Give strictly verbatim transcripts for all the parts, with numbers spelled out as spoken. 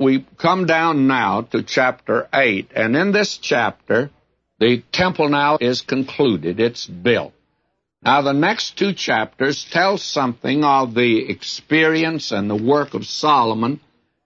we come down now to chapter eight, and in this chapter, the temple now is concluded. It's built. Now, the next two chapters tell something of the experience and the work of Solomon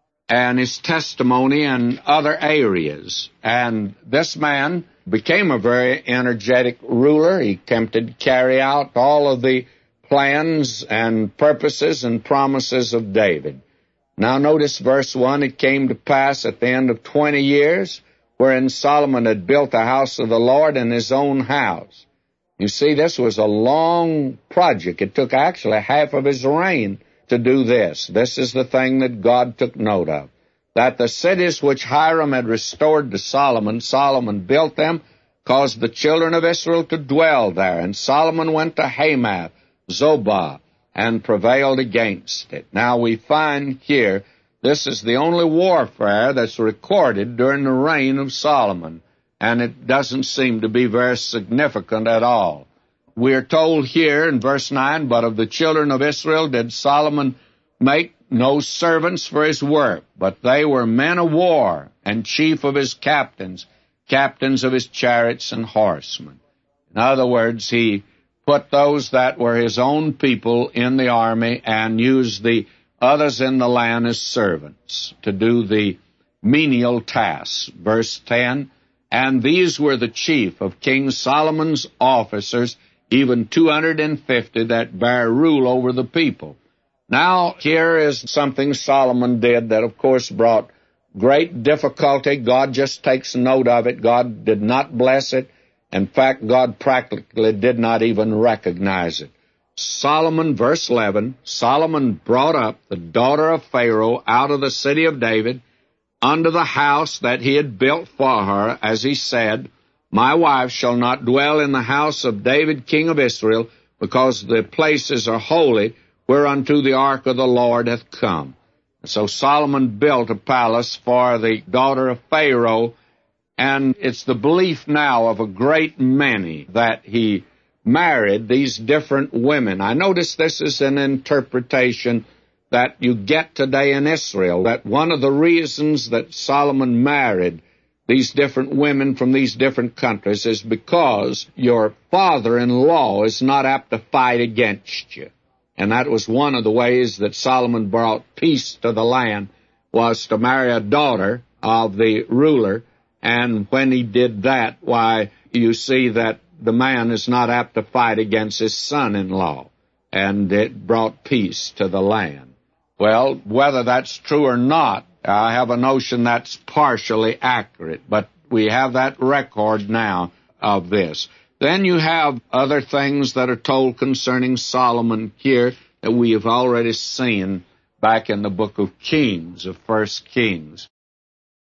and his testimony in other areas. And this man became a very energetic ruler. He attempted to carry out all of the plans and purposes and promises of David. Now, notice verse one, it came to pass at the end of twenty years, wherein Solomon had built the house of the Lord in his own house. You see, this was a long project. It took actually half of his reign to do this. This is the thing that God took note of, that the cities which Hiram had restored to Solomon, Solomon built them, caused the children of Israel to dwell there. And Solomon went to Hamath, Zobah, and prevailed against it. Now we find here, this is the only warfare that's recorded during the reign of Solomon, and it doesn't seem to be very significant at all. We are told here in verse nine, but of the children of Israel did Solomon make no servants for his work, but they were men of war, and chief of his captains, captains of his chariots and horsemen. In other words, he put those that were his own people in the army and used the others in the land as servants to do the menial tasks. Verse ten, and these were the chief of King Solomon's officers, even two hundred fifty that bare rule over the people. Now, here is something Solomon did that, of course, brought great difficulty. God just takes note of it. God did not bless it. In fact, God practically did not even recognize it. Solomon, verse eleven, Solomon brought up the daughter of Pharaoh out of the city of David unto the house that he had built for her, as he said, my wife shall not dwell in the house of David king of Israel, because the places are holy, whereunto the ark of the Lord hath come. So Solomon built a palace for the daughter of Pharaoh, and it's the belief now of a great many that he married these different women. I notice this is an interpretation that you get today in Israel, that one of the reasons that Solomon married these different women from these different countries is because your father-in-law is not apt to fight against you. And that was one of the ways that Solomon brought peace to the land, was to marry a daughter of the ruler. And when he did that, why, you see that the man is not apt to fight against his son-in-law. And it brought peace to the land. Well, whether that's true or not, I have a notion that's partially accurate, but we have that record now of this. Then you have other things that are told concerning Solomon here that we have already seen back in the book of Kings, of First Kings.